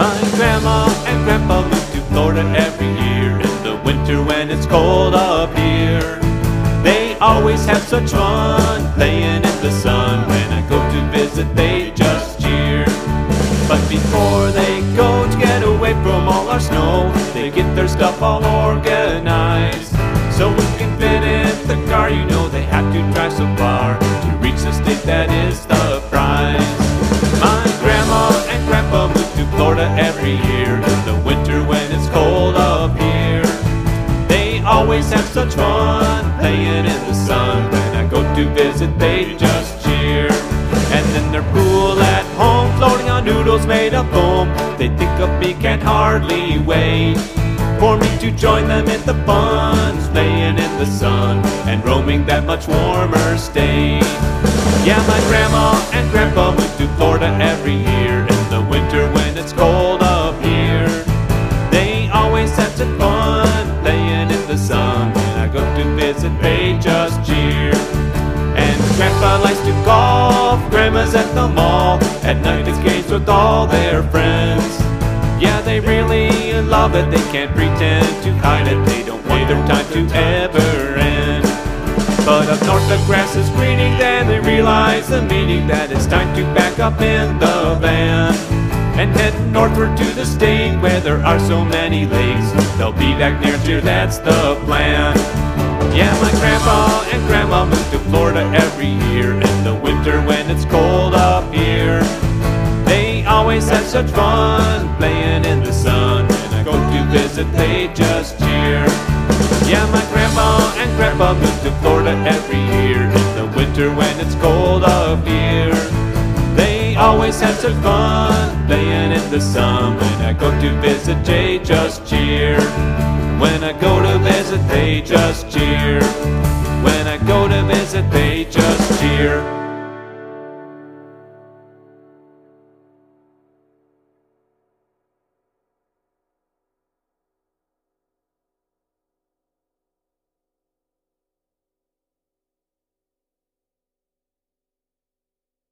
My grandma and grandpa move to Florida every year in the winter when it's cold up here. They always have such fun playing in the sun. When I go to visit, they just cheer. But before they go to get away from all our snow, they get their stuff all organized. So we can fit in the car, you know they have to drive so far to reach the state that is the prize. My grandma and grandpa move to Florida every year in the winter when it's cold up here. They always have such fun playing in the sun. When I go to visit, they just cheer. And then their pool at home, floating on noodles made of foam. They think of me, can't hardly wait for me to join them in the fun, playing in the sun and roaming that much warmer state. Yeah, my grandma and grandpa move to Florida every year in the winter when it's cold up here. They always have such fun playing in the sun. When I go to visit, they just cheer. And grandpa likes to golf, grandma's at the mall. At night it's games with all their friends. Yeah, they really love it, they can't pretend to hide it. They don't want their time to ever end. But up north the grass is greening, then they realize the meaning that it's time to back up in the van and head northward to the state where there are so many lakes. They'll be back next year, that's the plan. Yeah, my grandpa and grandma move to Florida every year in the winter when it's cold up here. They always have such fun playing in the sun. When I go to visit, they just cheer. Yeah, my grandma and grandpa move to Florida every year in the winter when it's cold up here. They always have such fun playing in the sun. When I go to visit, they just cheer. When I go to visit, they just cheer.